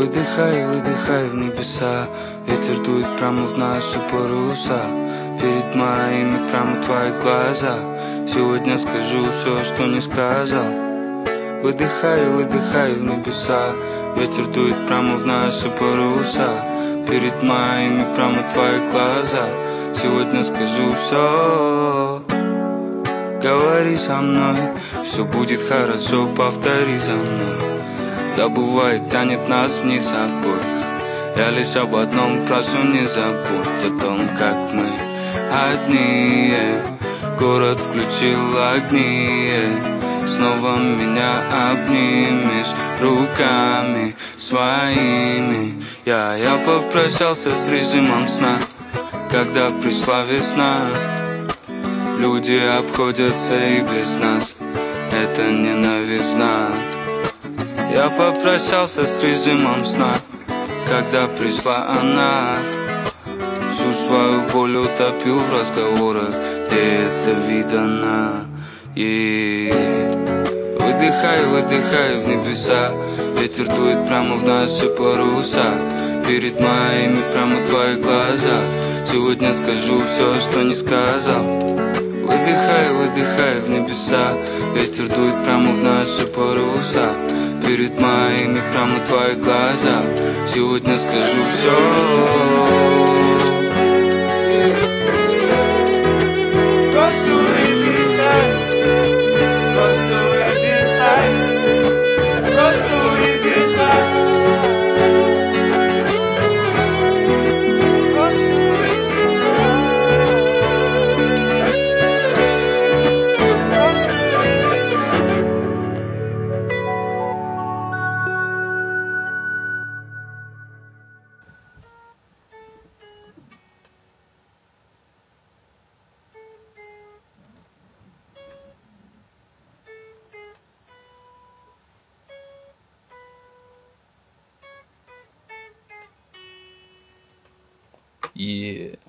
Выдыхай, выдыхай в небеса, ветер дует прямо в наши паруса. Перед моими прямо твои глаза, сегодня скажу все, что не сказал. Выдыхай, выдыхай в небеса, ветер дует прямо в наши паруса. Перед моими прямо твои глаза, сегодня скажу все. Говори со мной, все будет хорошо, повтори за мной. Да бывает, тянет нас вниз обоих. Я лишь об одном прошу, не забудь о том, как мы одни. Город включил огни, снова меня обнимешь руками своими. Я попрощался с режимом сна, когда пришла весна. Люди обходятся и без нас, это не новизна. Я попрощался с режимом сна, когда пришла она. Всю свою боль утопил в разговорах, где это видано. Выдыхай, выдыхай в небеса, ветер дует прямо в наши паруса. Перед моими прямо твои глаза, сегодня скажу все, что не сказал. Выдыхай, выдыхай в небеса, ветер дует прямо в наши паруса. Перед моими прямо твои глаза, сегодня скажу все. Просто выдыхай, просто выдыхай, просто выдыхай. Yeah.